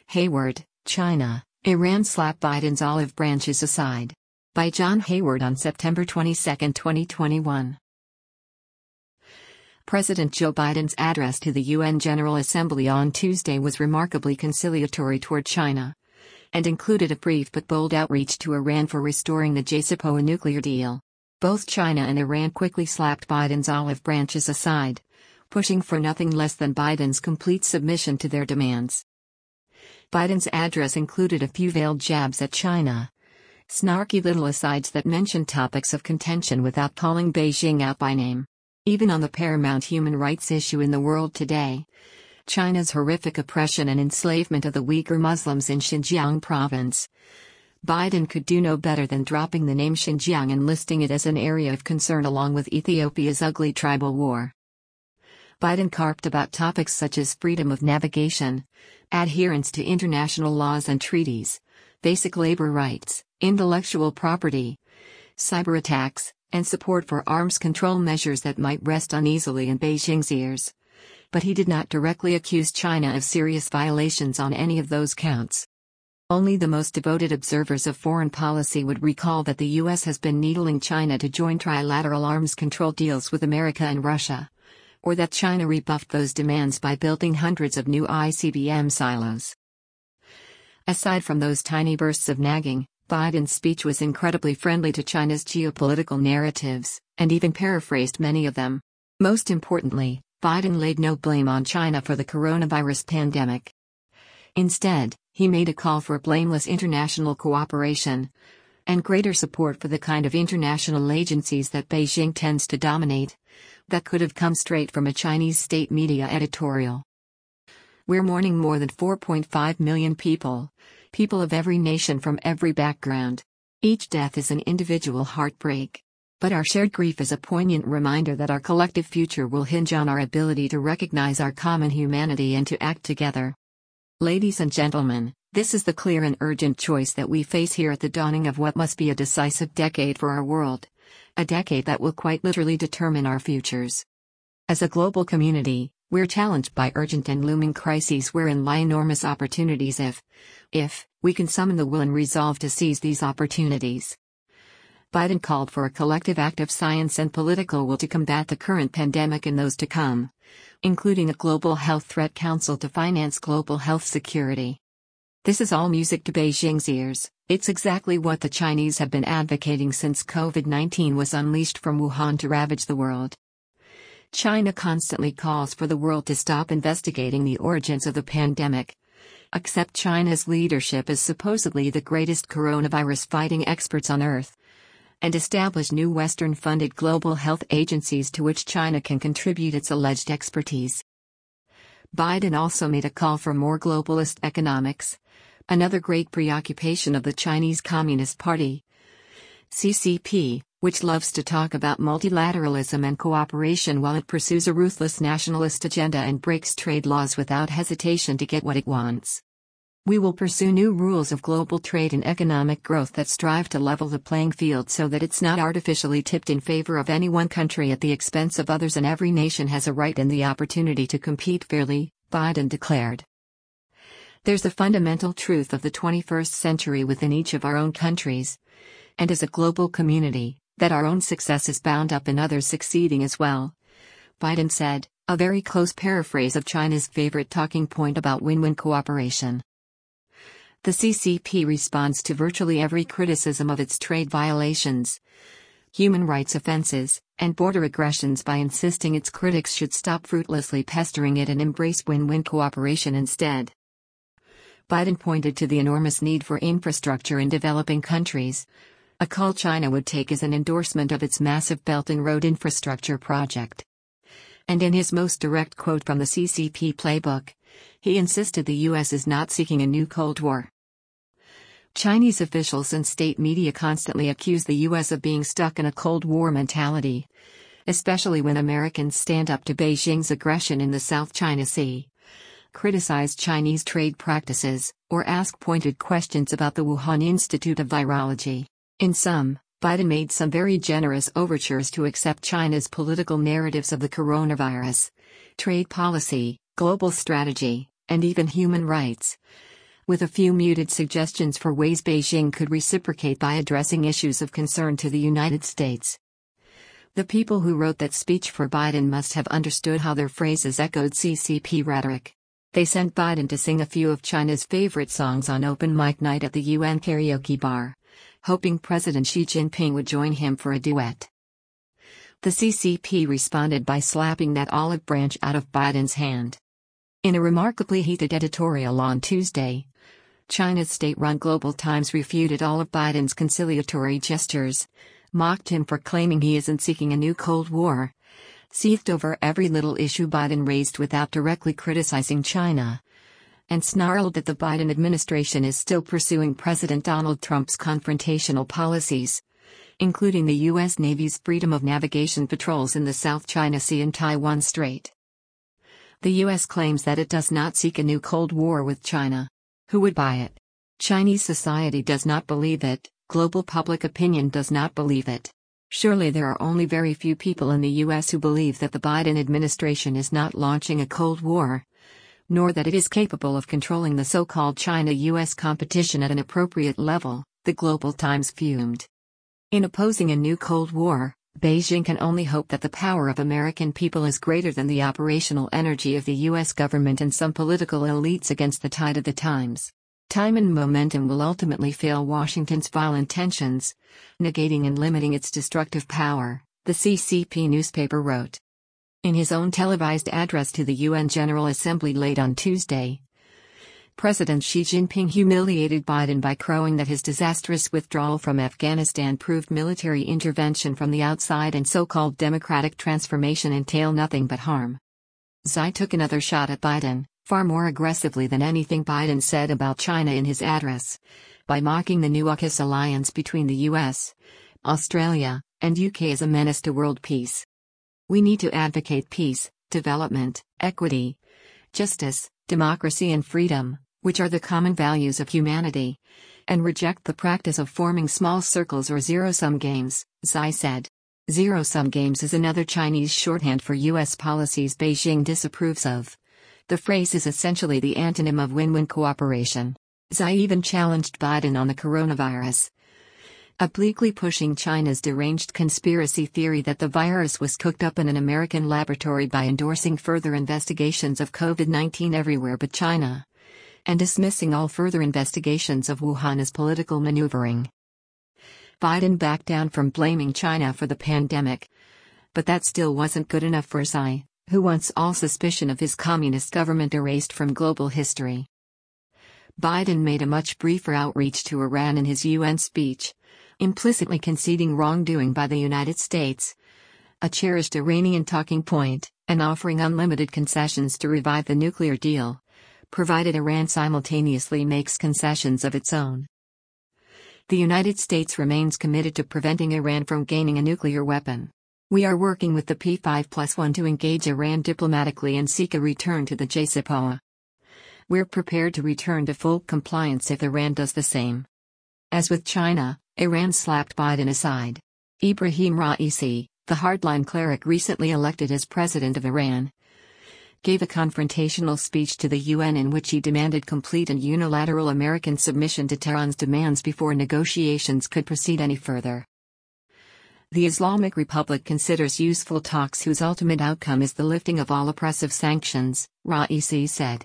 Hayward, China, Iran slap Biden's olive branches aside. By John Hayward on September 22, 2021. President Joe Biden's address to the UN General Assembly on Tuesday was remarkably conciliatory toward China, and included a brief but bold outreach to Iran for restoring the JCPOA nuclear deal. Both China and Iran quickly slapped Biden's olive branches aside, pushing for nothing less than Biden's complete submission to their demands. Biden's address included a few veiled jabs at China, snarky little asides that mentioned topics of contention without calling Beijing out by name. Even on the paramount human rights issue in the world today, China's horrific oppression and enslavement of the Uyghur Muslims in Xinjiang province, Biden could do no better than dropping the name Xinjiang and listing it as an area of concern along with Ethiopia's ugly tribal war. Biden carped about topics such as freedom of navigation, adherence to international laws and treaties, basic labor rights, intellectual property, cyber attacks, and support for arms control measures that might rest uneasily in Beijing's ears. But he did not directly accuse China of serious violations on any of those counts. Only the most devoted observers of foreign policy would recall that the U.S. has been needling China to join trilateral arms control deals with America and Russia, or that China rebuffed those demands by building hundreds of new ICBM silos. Aside from those tiny bursts of nagging, Biden's speech was incredibly friendly to China's geopolitical narratives, and even paraphrased many of them. Most importantly, Biden laid no blame on China for the coronavirus pandemic. Instead, he made a call for blameless international cooperation and greater support for the kind of international agencies that Beijing tends to dominate, that could have come straight from a Chinese state media editorial. We're mourning more than 4.5 million people of every nation from every background. Each death is an individual heartbreak. But our shared grief is a poignant reminder that our collective future will hinge on our ability to recognize our common humanity and to act together. Ladies and gentlemen, this is the clear and urgent choice that we face here at the dawning of what must be a decisive decade for our world. A decade that will quite literally determine our futures. As a global community, we're challenged by urgent and looming crises wherein lie enormous opportunities if we can summon the will and resolve to seize these opportunities. Biden called for a collective act of science and political will to combat the current pandemic and those to come, including a Global Health Threat Council to finance global health security. This is all music to Beijing's ears. It's exactly what the Chinese have been advocating since COVID-19 was unleashed from Wuhan to ravage the world. China constantly calls for the world to stop investigating the origins of the pandemic, accept China's leadership as supposedly the greatest coronavirus fighting experts on Earth, and establish new Western-funded global health agencies to which China can contribute its alleged expertise. Biden also made a call for more globalist economics, another great preoccupation of the Chinese Communist Party, CCP, which loves to talk about multilateralism and cooperation while it pursues a ruthless nationalist agenda and breaks trade laws without hesitation to get what it wants. We will pursue new rules of global trade and economic growth that strive to level the playing field so that it's not artificially tipped in favor of any one country at the expense of others, and every nation has a right and the opportunity to compete fairly, Biden declared. There's a fundamental truth of the 21st century within each of our own countries, and as a global community, that our own success is bound up in others succeeding as well, Biden said, a very close paraphrase of China's favorite talking point about win-win cooperation. The CCP responds to virtually every criticism of its trade violations, human rights offenses, and border aggressions by insisting its critics should stop fruitlessly pestering it and embrace win-win cooperation instead. Biden pointed to the enormous need for infrastructure in developing countries, a call China would take as an endorsement of its massive Belt and Road infrastructure project. And in his most direct quote from the CCP playbook, he insisted the U.S. is not seeking a new Cold War. Chinese officials and state media constantly accuse the U.S. of being stuck in a Cold War mentality, especially when Americans stand up to Beijing's aggression in the South China Sea, criticize Chinese trade practices, or ask pointed questions about the Wuhan Institute of Virology. In sum, Biden made some very generous overtures to accept China's political narratives of the coronavirus, trade policy, global strategy, and even human rights, with a few muted suggestions for ways Beijing could reciprocate by addressing issues of concern to the United States. The people who wrote that speech for Biden must have understood how their phrases echoed CCP rhetoric. They sent Biden to sing a few of China's favorite songs on open mic night at the UN karaoke bar, hoping President Xi Jinping would join him for a duet. The CCP responded by slapping that olive branch out of Biden's hand. In a remarkably heated editorial on Tuesday, China's state-run Global Times refuted all of Biden's conciliatory gestures, mocked him for claiming he isn't seeking a new Cold War, seethed over every little issue Biden raised without directly criticizing China, and snarled that the Biden administration is still pursuing President Donald Trump's confrontational policies, including the U.S. Navy's freedom of navigation patrols in the South China Sea and Taiwan Strait. The U.S. claims that it does not seek a new Cold War with China. Who would buy it? Chinese society does not believe it, global public opinion does not believe it. Surely there are only very few people in the U.S. who believe that the Biden administration is not launching a Cold War, nor that it is capable of controlling the so-called China-U.S. competition at an appropriate level, the Global Times fumed. In opposing a new Cold War, Beijing can only hope that the power of American people is greater than the operational energy of the U.S. government and some political elites against the tide of the times. Time and momentum will ultimately fail Washington's vile intentions, negating and limiting its destructive power, the CCP newspaper wrote. In his own televised address to the UN General Assembly late on Tuesday, President Xi Jinping humiliated Biden by crowing that his disastrous withdrawal from Afghanistan proved military intervention from the outside and so-called democratic transformation entail nothing but harm. Xi took another shot at Biden, far more aggressively than anything Biden said about China in his address, by mocking the new AUKUS alliance between the US, Australia, and UK as a menace to world peace. We need to advocate peace, development, equity, justice, democracy and freedom, which are the common values of humanity, and reject the practice of forming small circles or zero-sum games, Xi said. Zero-sum games is another Chinese shorthand for U.S. policies Beijing disapproves of. The phrase is essentially the antonym of win-win cooperation. Xi even challenged Biden on the coronavirus, obliquely pushing China's deranged conspiracy theory that the virus was cooked up in an American laboratory by endorsing further investigations of COVID-19 everywhere but China, and dismissing all further investigations of Wuhan as political maneuvering. Biden backed down from blaming China for the pandemic, but that still wasn't good enough for Xi, who wants all suspicion of his communist government erased from global history. Biden made a much briefer outreach to Iran in his UN speech, implicitly conceding wrongdoing by the United States, a cherished Iranian talking point, and offering unlimited concessions to revive the nuclear deal, provided Iran simultaneously makes concessions of its own. The United States remains committed to preventing Iran from gaining a nuclear weapon. We are working with the P5+1 to engage Iran diplomatically and seek a return to the JCPOA. We're prepared to return to full compliance if Iran does the same. As with China, Iran slapped Biden aside. Ibrahim Raisi, the hardline cleric recently elected as president of Iran, gave a confrontational speech to the UN in which he demanded complete and unilateral American submission to Tehran's demands before negotiations could proceed any further. The Islamic Republic considers useful talks whose ultimate outcome is the lifting of all oppressive sanctions, Raisi said.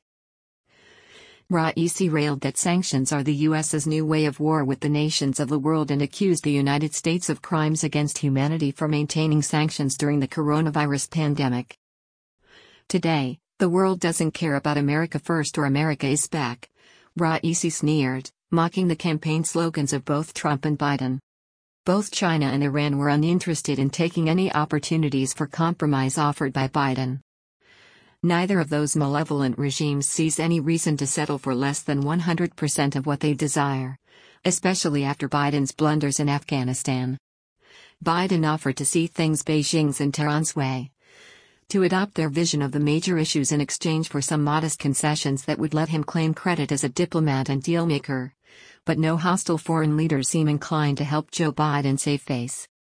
Raisi railed that sanctions are the U.S.'s new way of war with the nations of the world and accused the United States of crimes against humanity for maintaining sanctions during the coronavirus pandemic. Today, the world doesn't care about America first or America is back, Raisi sneered, mocking the campaign slogans of both Trump and Biden. Both China and Iran were uninterested in taking any opportunities for compromise offered by Biden. Neither of those malevolent regimes sees any reason to settle for less than 100% of what they desire, especially after Biden's blunders in Afghanistan. Biden offered to see things Beijing's and Tehran's way, to adopt their vision of the major issues in exchange for some modest concessions that would let him claim credit as a diplomat and dealmaker, but no hostile foreign leaders seem inclined to help Joe Biden save face.